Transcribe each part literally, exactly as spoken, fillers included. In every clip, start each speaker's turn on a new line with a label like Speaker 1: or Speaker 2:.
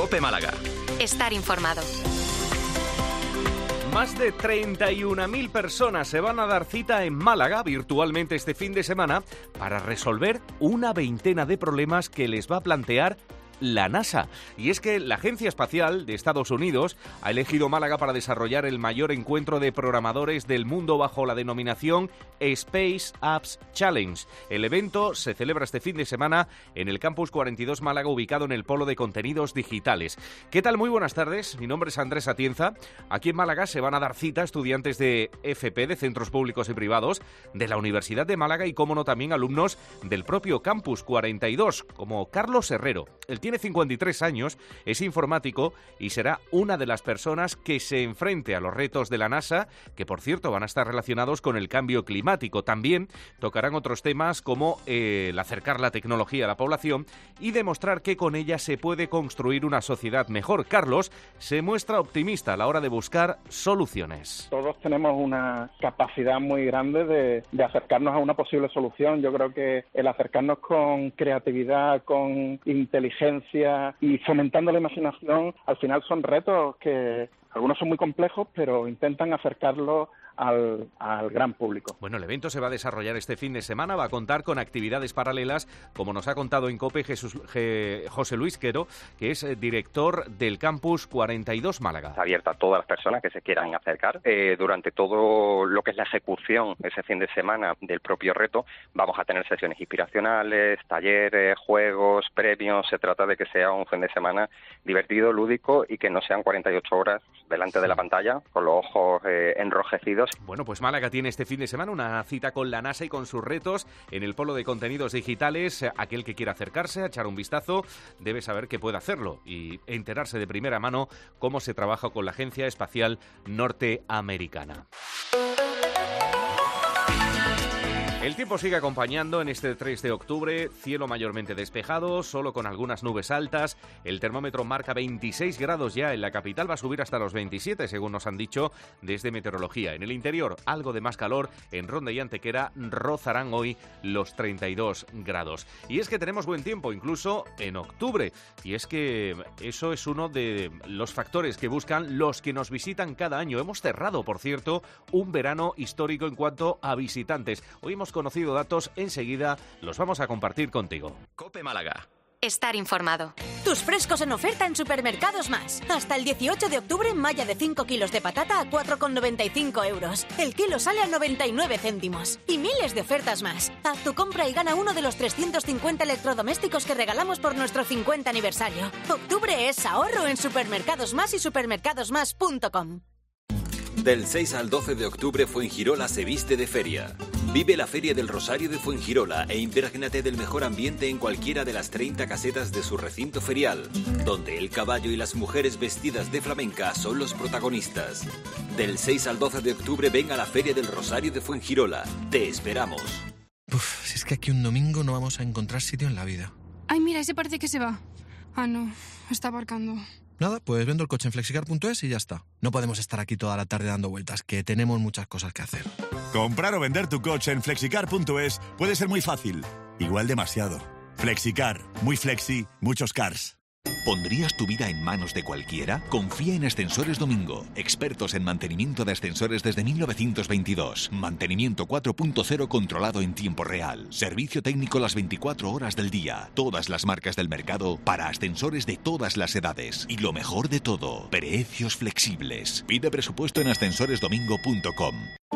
Speaker 1: COPE Málaga.
Speaker 2: Estar informado.
Speaker 3: Más de treinta y una mil personas se van a dar cita en Málaga virtualmente este fin de semana para resolver una veintena de problemas que les va a plantear la NASA. Y es que la Agencia Espacial de Estados Unidos ha elegido Málaga para desarrollar el mayor encuentro de programadores del mundo bajo la denominación Space Apps Challenge. El evento se celebra este fin de semana en el Campus cuarenta y dos Málaga, ubicado en el Polo de Contenidos Digitales. ¿Qué tal? Muy buenas tardes. Mi nombre es Andrés Atienza. Aquí en Málaga se van a dar cita estudiantes de F P, de centros públicos y privados, de la Universidad de Málaga y, cómo no, también alumnos del propio Campus cuarenta y dos, como Carlos Herrero. El tiene cincuenta y tres años, es informático y será una de las personas que se enfrente a los retos de la NASA, que por cierto van a estar relacionados con el cambio climático. También tocarán otros temas como eh, el acercar la tecnología a la población y demostrar que con ella se puede construir una sociedad mejor. Carlos se muestra optimista a la hora de buscar soluciones.
Speaker 4: Todos tenemos una capacidad muy grande de, de acercarnos a una posible solución. Yo creo que el acercarnos con creatividad, con inteligencia y fomentando la imaginación, al final son retos que algunos son muy complejos, pero intentan acercarlo Al, al gran público.
Speaker 3: Bueno, el evento se va a desarrollar este fin de semana, va a contar con actividades paralelas, como nos ha contado en COPE Jesús, Je, José Luis Quero, que es director del Campus cuarenta y dos Málaga.
Speaker 5: Está abierta a todas las personas que se quieran acercar. Eh, durante todo lo que es la ejecución ese fin de semana del propio reto, vamos a tener sesiones inspiracionales, talleres, juegos, premios. Se trata de que sea un fin de semana divertido, lúdico y que no sean cuarenta y ocho horas delante de la pantalla con los ojos eh, enrojecidos.
Speaker 3: Bueno, pues Málaga tiene este fin de semana una cita con la NASA y con sus retos en el Polo de Contenidos Digitales. Aquel que quiera acercarse a echar un vistazo debe saber que puede hacerlo y enterarse de primera mano cómo se trabaja con la Agencia Espacial Norteamericana. El tiempo sigue acompañando en este tres de octubre, cielo mayormente despejado, solo con algunas nubes altas. El termómetro marca veintiséis grados ya en la capital, va a subir hasta los veintisiete, según nos han dicho desde Meteorología. En el interior, algo de más calor, en Ronda y Antequera rozarán hoy los treinta y dos grados. Y es que tenemos buen tiempo, incluso en octubre. Y es que eso es uno de los factores que buscan los que nos visitan cada año. Hemos cerrado, por cierto, un verano histórico en cuanto a visitantes. Hoy hemos conocido datos, enseguida los vamos a compartir contigo.
Speaker 1: COPE Málaga.
Speaker 2: Estar informado.
Speaker 6: Tus frescos en oferta en Supermercados Más. Hasta el dieciocho de octubre, malla de cinco kilos de patata a cuatro con noventa y cinco euros. El kilo sale a noventa y nueve céntimos. Y miles de ofertas más. Haz tu compra y gana uno de los trescientos cincuenta electrodomésticos que regalamos por nuestro cincuenta aniversario. Octubre es ahorro en Supermercados Más y supermercados más punto com.
Speaker 7: Del seis al doce de octubre, Fuengirola se viste de feria. Vive la Feria del Rosario de Fuengirola e imprégnate del mejor ambiente en cualquiera de las treinta casetas de su recinto ferial, donde el caballo y las mujeres vestidas de flamenca son los protagonistas. Del seis al doce de octubre, ven a la Feria del Rosario de Fuengirola. Te esperamos.
Speaker 8: Uf, si es que aquí un domingo no vamos a encontrar sitio en la vida.
Speaker 9: Ay, mira, ese parece que se va. Ah, no, está aparcando.
Speaker 8: Nada, pues vendo el coche en flexicar punto es y ya está. No podemos estar aquí toda la tarde dando vueltas, que tenemos muchas cosas que hacer.
Speaker 10: Comprar o vender tu coche en flexicar punto es puede ser muy fácil, igual demasiado. Flexicar, muy flexi, muchos cars.
Speaker 11: ¿Pondrías tu vida en manos de cualquiera? Confía en Ascensores Domingo, expertos en mantenimiento de ascensores desde mil novecientos veintidós. Mantenimiento cuatro punto cero controlado en tiempo real. Servicio técnico las veinticuatro horas del día. Todas las marcas del mercado para ascensores de todas las edades. Y lo mejor de todo, precios flexibles. Pide presupuesto en ascensores domingo punto com.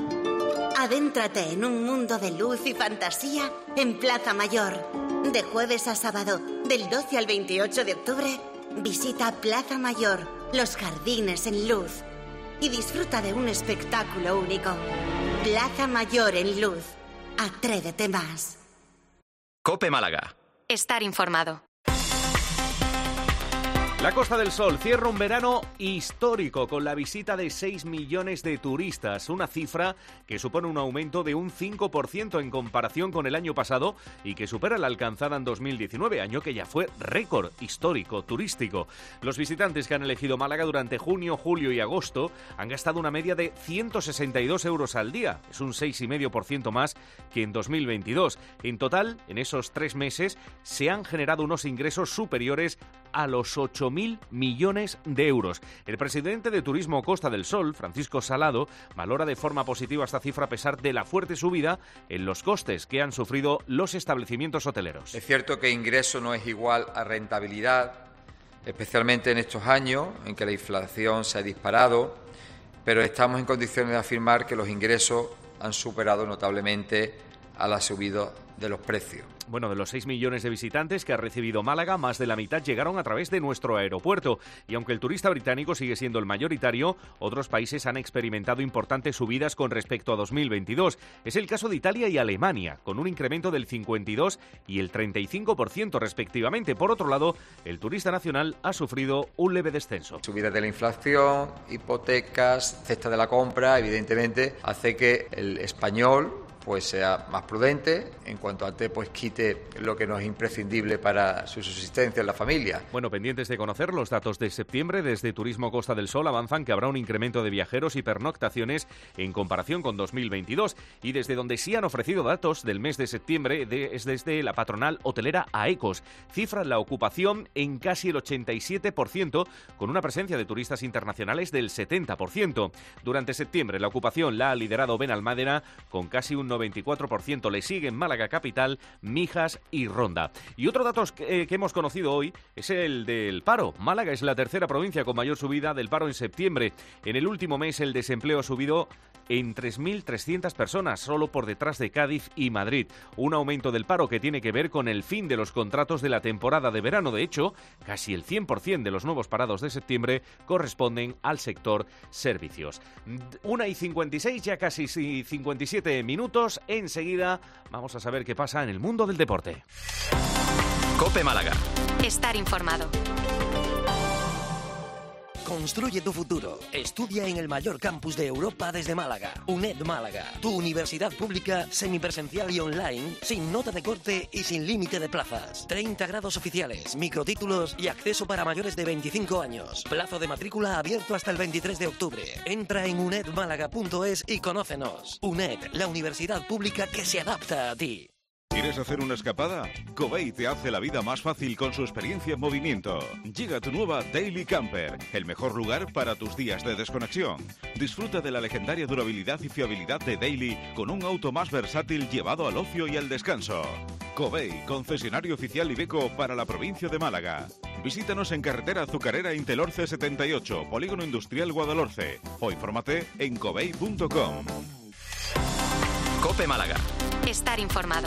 Speaker 12: Adéntrate en un mundo de luz y fantasía en Plaza Mayor. De jueves a sábado, del doce al veintiocho de octubre, visita Plaza Mayor, los jardines en luz, y disfruta de un espectáculo único. Plaza Mayor en luz. Atrévete más.
Speaker 1: COPE Málaga.
Speaker 2: Estar informado.
Speaker 3: La Costa del Sol cierra un verano histórico con la visita de seis millones de turistas, una cifra que supone un aumento de un cinco por ciento en comparación con el año pasado y que supera la alcanzada en dos mil diecinueve, año que ya fue récord histórico turístico. Los visitantes que han elegido Málaga durante junio, julio y agosto han gastado una media de ciento sesenta y dos euros al día, es un seis coma cinco por ciento más que en dos mil veintidós. En total, en esos tres meses, se han generado unos ingresos superiores a los ocho mil millones de euros. El presidente de Turismo Costa del Sol, Francisco Salado, valora de forma positiva esta cifra a pesar de la fuerte subida en los costes que han sufrido los establecimientos hoteleros.
Speaker 13: Es cierto que ingreso no es igual a rentabilidad, especialmente en estos años en que la inflación se ha disparado, pero estamos en condiciones de afirmar que los ingresos han superado notablemente a la subida de los precios.
Speaker 3: Bueno, de los seis millones de visitantes que ha recibido Málaga, más de la mitad llegaron a través de nuestro aeropuerto. Y aunque el turista británico sigue siendo el mayoritario, otros países han experimentado importantes subidas con respecto a dos mil veintidós. Es el caso de Italia y Alemania, con un incremento del cincuenta y dos y el treinta y cinco por ciento respectivamente. Por otro lado, el turista nacional ha sufrido un leve descenso.
Speaker 13: Subida de la inflación, hipotecas, cesta de la compra, evidentemente, hace que el español pues sea más prudente, en cuanto a te pues quite lo que no es imprescindible para su subsistencia en la familia.
Speaker 3: Bueno, pendientes de conocer los datos de septiembre, desde Turismo Costa del Sol avanzan que habrá un incremento de viajeros y pernoctaciones en comparación con dos mil veintidós, y desde donde sí han ofrecido datos del mes de septiembre de, es desde la patronal hotelera AECOS. Cifran la ocupación en casi el ochenta y siete por ciento, con una presencia de turistas internacionales del setenta por ciento. Durante septiembre la ocupación la ha liderado Benalmádena con casi un noventa y cuatro por ciento. Le siguen Málaga Capital, Mijas y Ronda. Y otro dato que, que hemos conocido hoy es el del paro. Málaga es la tercera provincia con mayor subida del paro en septiembre. En el último mes el desempleo ha subido en tres mil trescientas personas, solo por detrás de Cádiz y Madrid. Un aumento del paro que tiene que ver con el fin de los contratos de la temporada de verano. De hecho, casi el cien por ciento de los nuevos parados de septiembre corresponden al sector servicios. una y cincuenta y seis, ya casi cincuenta y siete minutos. Enseguida vamos a saber qué pasa en el mundo del deporte.
Speaker 1: COPE Málaga.
Speaker 2: Estar informado.
Speaker 14: Construye tu futuro. Estudia en el mayor campus de Europa desde Málaga. UNED Málaga. Tu universidad pública, semipresencial y online, sin nota de corte y sin límite de plazas. treinta grados oficiales, microtítulos y acceso para mayores de veinticinco años. Plazo de matrícula abierto hasta el veintitrés de octubre. Entra en uned málaga punto es y conócenos. UNED, la universidad pública que se adapta a ti.
Speaker 15: ¿Quieres hacer una escapada? Covey te hace la vida más fácil con su experiencia en movimiento. Llega tu nueva Daily Camper, el mejor lugar para tus días de desconexión. Disfruta de la legendaria durabilidad y fiabilidad de Daily con un auto más versátil llevado al ocio y al descanso. Covey, concesionario oficial Iveco para la provincia de Málaga. Visítanos en carretera Azucarera Intelorce setenta y ocho, Polígono Industrial Guadalhorce, o infórmate en covey punto com.
Speaker 1: COPE Málaga.
Speaker 2: Estar informado.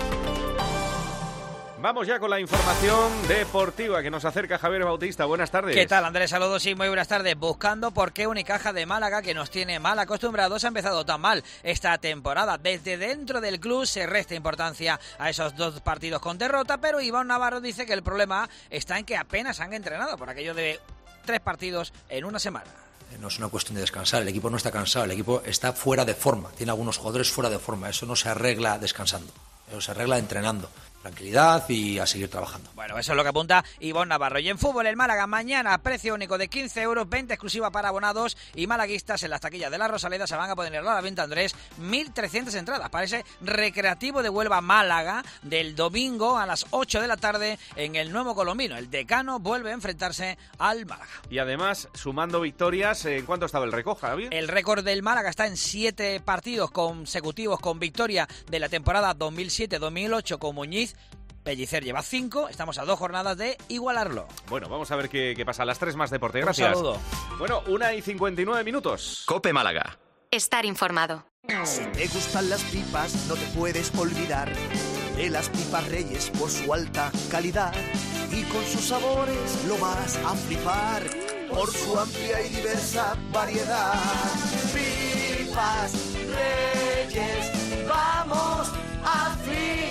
Speaker 3: Vamos ya con la información deportiva que nos acerca Javier Bautista. Buenas tardes.
Speaker 16: ¿Qué tal, Andrés? Saludos y muy buenas tardes. Buscando por qué Unicaja de Málaga, que nos tiene mal acostumbrados, ha empezado tan mal esta temporada. Desde dentro del club se resta importancia a esos dos partidos con derrota, pero Iván Navarro dice que el problema está en que apenas han entrenado por aquello de tres partidos en una semana.
Speaker 17: No es una cuestión de descansar, el equipo no está cansado, el equipo está fuera de forma, tiene algunos jugadores fuera de forma, eso no se arregla descansando, eso se arregla entrenando. Tranquilidad y a seguir trabajando.
Speaker 16: Bueno, eso es lo que apunta Iván Navarro. Y en fútbol, el Málaga mañana, precio único de quince euros, venta exclusiva para abonados y malaguistas en las taquillas de la Rosaleda. Se van a poner a la venta, Andrés, mil trescientas entradas para ese recreativo de Huelva Málaga del domingo a las ocho de la tarde en el Nuevo Colombino. El Decano vuelve a enfrentarse al Málaga.
Speaker 3: Y además, sumando victorias, ¿en cuánto estaba el récord, Javi?
Speaker 16: El récord del Málaga está en siete partidos consecutivos con victoria de la temporada dos mil siete dos mil ocho con Muñiz. Pellicer lleva cinco, estamos a dos jornadas de igualarlo.
Speaker 3: Bueno, vamos a ver qué, qué pasa. Las tres más deporte, gracias.
Speaker 16: Un saludo.
Speaker 3: Bueno, una y cincuenta y nueve minutos.
Speaker 1: COPE Málaga.
Speaker 2: Estar informado.
Speaker 18: Si te gustan las pipas, no te puedes olvidar de las pipas Reyes por su alta calidad. Y con sus sabores lo vas a flipar por su amplia y diversa variedad. Pipas Reyes, vamos a flipar.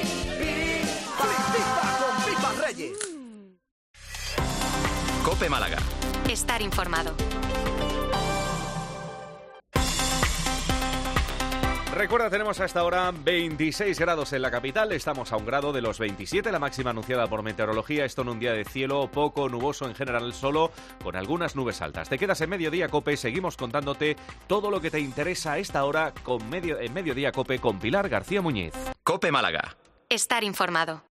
Speaker 18: Con Pipas Reyes.
Speaker 1: COPE Málaga.
Speaker 2: Estar informado.
Speaker 3: Recuerda, tenemos a esta hora veintiséis grados en la capital, estamos a un grado de los veintisiete, la máxima anunciada por meteorología. Esto en un día de cielo poco nuboso en general, solo con algunas nubes altas. Te quedas en Mediodía Cope, seguimos contándote todo lo que te interesa a esta hora con medio, en Mediodía Cope con Pilar García Muñiz.
Speaker 1: COPE Málaga.
Speaker 2: Estar informado.